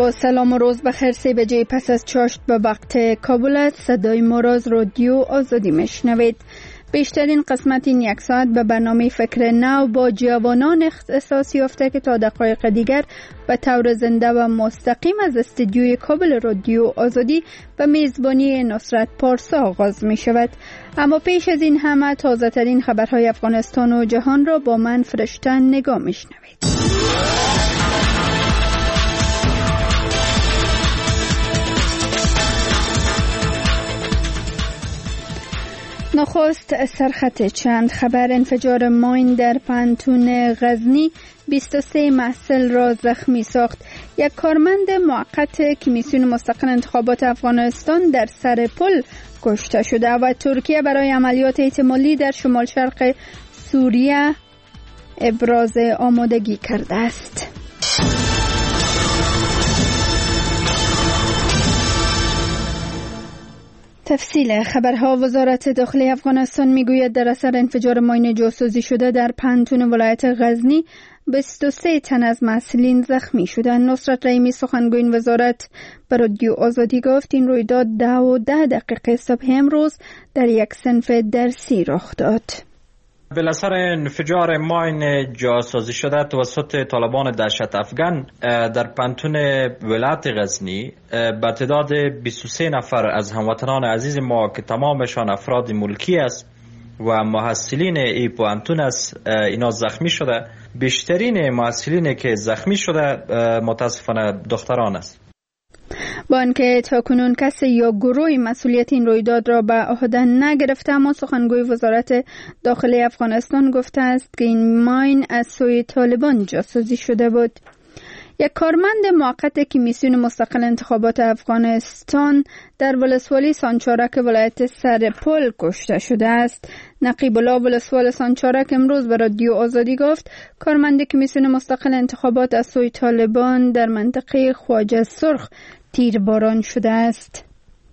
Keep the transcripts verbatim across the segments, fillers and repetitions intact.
با سلام و روز بخیر. سه بجه پس از چاشت به وقت کابل است. صدای ما را از رادیو آزادی میشنوید. بیشترین قسمت این یک ساعت به برنامه فکر نو با جوانان اختصاص یافته که تا دقایق دیگر به طور زنده و مستقیم از استودیوی کابل رادیو آزادی به میزبانی نصرت پارسا آغاز می شود. اما پیش از این همه تازه ترین خبرهای افغانستان و جهان را با من فرشتن نگاه می شنوید. نخست سرخط چند خبر. انفجار ماین در پانتون غزنی بیست و سه محصل را زخمی ساخت. یک کارمند موقت کمیسیون مستقل انتخابات افغانستان در سر پل کشته شده و ترکیه برای عملیات احتمالی در شمال شرق سوریه ابراز آمادگی کرده است. تفصیل خبرها. وزارت داخلی افغانستان میگوید در اثر انفجار ماین جاسوزی شده در پانتون ولایت غزنی بیست و سه تن از مسئولین زخمی شدند. نصرت رحیمی سخنگوی وزارت به رادیو آزادی گفت این رویداد ده و ده دقیقه صبح امروز در یک صنف درسی رخ داد. بالاثر انفجار ماین جاسازی شده توسط طالبان دهشت افغان در پانتون ولایت غزنی به تعداد بیست و سه نفر از هموطنان عزیز ما که تمامشان افراد ملکی است و محصلین ای پانتون است اینا زخمی شده. بیشترین محصلین که زخمی شده متاسفانه دختران است. با آنکه تاکنون کسی یا گروهی مسئولیت این رویداد را به عهده نگرفته، اما سخنگوی وزارت داخلی افغانستان گفته است که این ماین از سوی طالبان جاسوزی شده بود. یک کارمند موقت کمیسیون مستقل انتخابات افغانستان در ولسوالی سانچارک ولایت سرپل کشته شده است. نقیب الله ولسوال سانچارک امروز به رادیو آزادی گفت کارمند کمیسیون مستقل انتخابات از سوی طالبان در منطقه خواجه سرخ تیرباران شده است.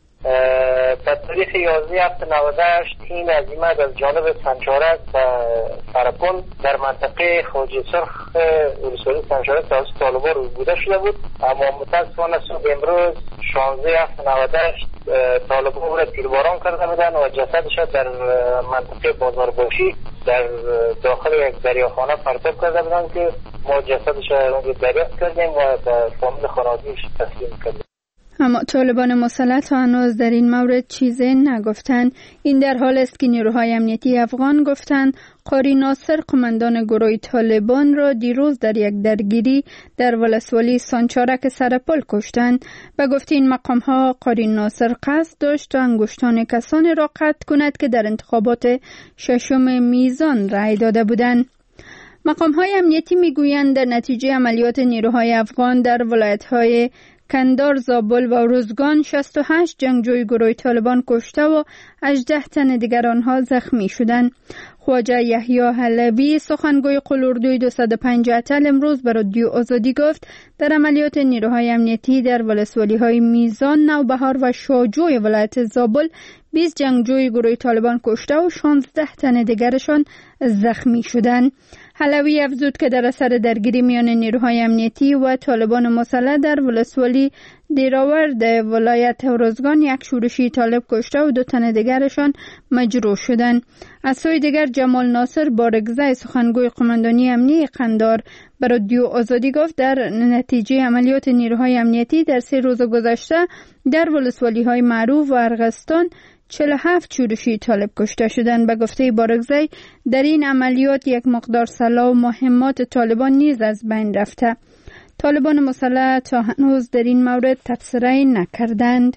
به تاریخ یازده هفت نود و هشت این هزیمت از جانب سانچارک و سرپل در منطقه خواجه سرخ ولسوالی سانچارک توسط طالبان روی بوده شده بود، اما متاسفانه صبح امروز شانزده هفت نود و هشت طالبان او را تیرباران کرده بودند و جسدش در منطقه بازارباشی در داخل یک دریاخانه پرتاب کرده بودند که ما جسدش را دریافت کردیم و به فامیل خانوادگیش تسلیم کردیم. اما طالبان مسلط هنوز در این مورد چیزی نگفتند. این در حال است که نیروهای امنیتی افغان گفتند قاری ناصر قماندان گروه طالبان را دیروز در یک درگیری در ولسوالی سانچارک سرپل کشتند. به گفته این مقام ها قاری ناصر قصد داشت تا انگشتان کسانی را قطع کند که در انتخابات ششم میزان رأی داده بودند. مقام های امنیتی میگویند در نتیجه عملیات نیروهای افغان در ولایت های کندار، زابل و روزگان شصت و هشت جنگجوی گروه طالبان کشته و هجده تن دیگر آنها زخمی شدند. خواجه یحیی حلبی سخنگوی قلوردوی دویست و پنج اتل امروز به رادیو آزادی گفت در عملیات نیروهای امنیتی در ولسوالی های میزان، نوبهار و شاجوی ولایت زابل بیست جنگجوی گروه طالبان کشته و شانزده تن دیگرشان زخمی شدند. حلوی افزود که در اثر درگیری میان نیروهای امنیتی و طالبان مسلح در ولسوالی دیراورد ولایت روزگان یک شورشی طالب کشته و دو تن دیگرشان مجروح شدند. از سوی دیگر جمال ناصر بارگزای سخنگوی قماندانی امنیتی قندار به رادیو آزادی گفت در نتیجه عملیات نیروهای امنیتی در سه روز گذشته در ولسوالی های معروف و ارغستان چهل و هفت شورشی طالب کشته شدند. به گفته بارگزای در این عملیات یک مقدار سلاح و مهمات طالبان نیز از بین رفته. طالبان مسلح تا هنوز در این مورد تبصره نکردند.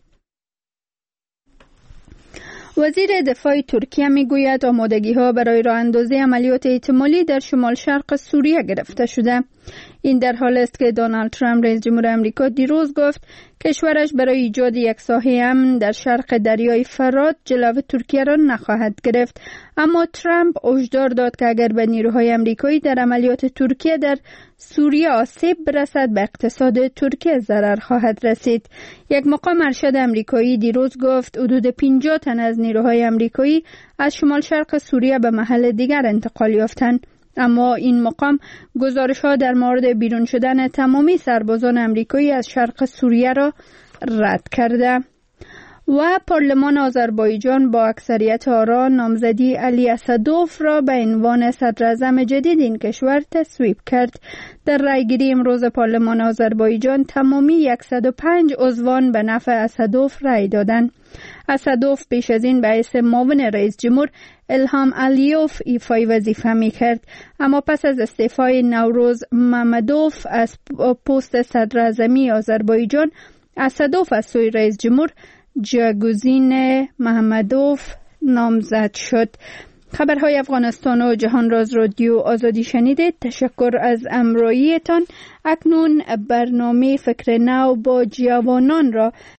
وزیر دفاع ترکیه میگوید آمادگی ها برای راه اندازی عملیات احتمالی در شمال شرق سوریه گرفته شده. این در حال است که دونالد ترامپ رئیس جمهور آمریکا دیروز گفت کشورش برای ایجاد یک ساحه امن در شرق دریای فرات جلو ترکیه را نخواهد گرفت. اما ترامپ هشدار داد که اگر به نیروهای آمریکایی در عملیات ترکیه در سوریه آسیب برسد به اقتصاد ترکیه ضرر خواهد رسید. یک مقام ارشد آمریکایی دیروز گفت حدود پنجاه تن از نیروهای آمریکایی از شمال شرق سوریه به محل دیگر انتقال یافتند. اما این مقام گزارش‌ها در مورد بیرون شدن تمامی سربازان امریکایی از شرق سوریه را رد کرده. و پارلمان آذربایجان با اکثریت آرا نامزدی علی اسدوف را به عنوان صدر اعظم جدید این کشور تصویب کرد. در رأیگیری امروز پارلمان آذربایجان تمامی صد و پنج عضوان به نفع اسدوف رأی دادند. اسدوف پیش از این به حیث معاون رئیس جمهور الهام علیوف ایفای وظیفه می کرد، اما پس از استعفای نوروز محمدوف از پست صدر اعظمی آذربایجان، اسدوف از سوی رئیس جمهور جاگزین محمدوف نامزد شد. خبرهای افغانستان و جهان راز رادیو آزادی شنیدید. تشکر از همراهیتان. اکنون برنامه فکر نو با جوانان را